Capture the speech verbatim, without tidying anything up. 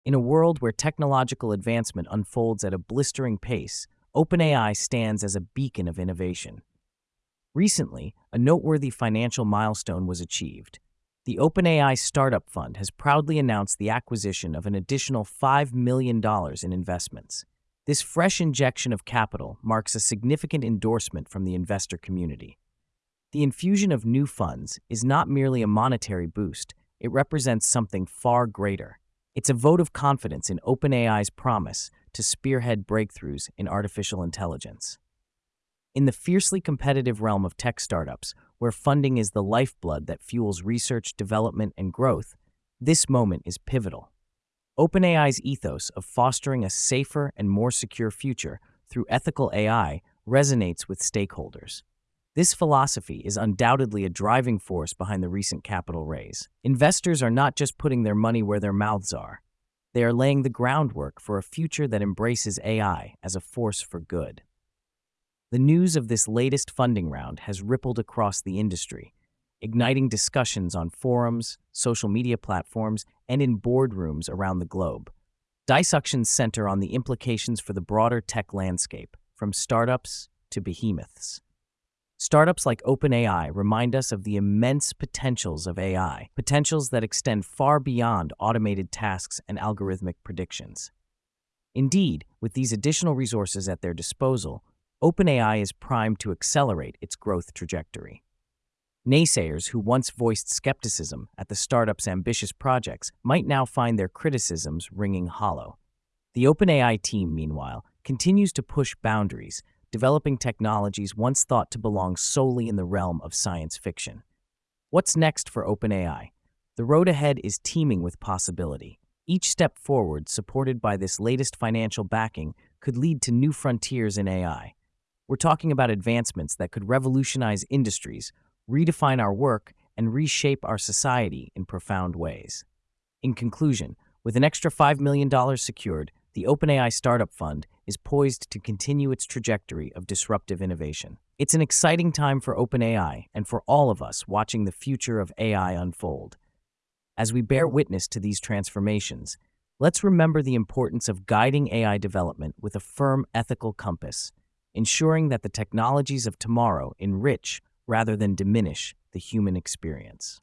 In a world where technological advancement unfolds at a blistering pace, OpenAI stands as a beacon of innovation. Recently, a noteworthy financial milestone was achieved. The OpenAI Startup Fund has proudly announced the acquisition of an additional five million dollars in investments. This fresh injection of capital marks a significant endorsement from the investor community. The infusion of new funds is not merely a monetary boost, it represents something far greater. It's a vote of confidence in OpenAI's promise to spearhead breakthroughs in artificial intelligence. In the fiercely competitive realm of tech startups, where funding is the lifeblood that fuels research, development, and growth, this moment is pivotal. OpenAI's ethos of fostering a safer and more secure future through ethical A I resonates with stakeholders. This philosophy is undoubtedly a driving force behind the recent capital raise. Investors are not just putting their money where their mouths are. They are laying the groundwork for a future that embraces A I as a force for good. The news of this latest funding round has rippled across the industry, igniting discussions on forums, social media platforms, and in boardrooms around the globe. Discussions center on the implications for the broader tech landscape, from startups to behemoths. Startups like OpenAI remind us of the immense potentials of A I, potentials that extend far beyond automated tasks and algorithmic predictions. Indeed, with these additional resources at their disposal, OpenAI is primed to accelerate its growth trajectory. Naysayers who once voiced skepticism at the startup's ambitious projects might now find their criticisms ringing hollow. The OpenAI team, meanwhile, continues to push boundaries, developing technologies once thought to belong solely in the realm of science fiction. What's next for OpenAI? The road ahead is teeming with possibility. Each step forward, supported by this latest financial backing, could lead to new frontiers in A I. We're talking about advancements that could revolutionize industries, redefine our work, and reshape our society in profound ways. In conclusion, with an extra five million dollars secured, the OpenAI Startup Fund is poised to continue its trajectory of disruptive innovation. It's an exciting time for OpenAI and for all of us watching the future of A I unfold. As we bear witness to these transformations, let's remember the importance of guiding A I development with a firm ethical compass, ensuring that the technologies of tomorrow enrich rather than diminish the human experience.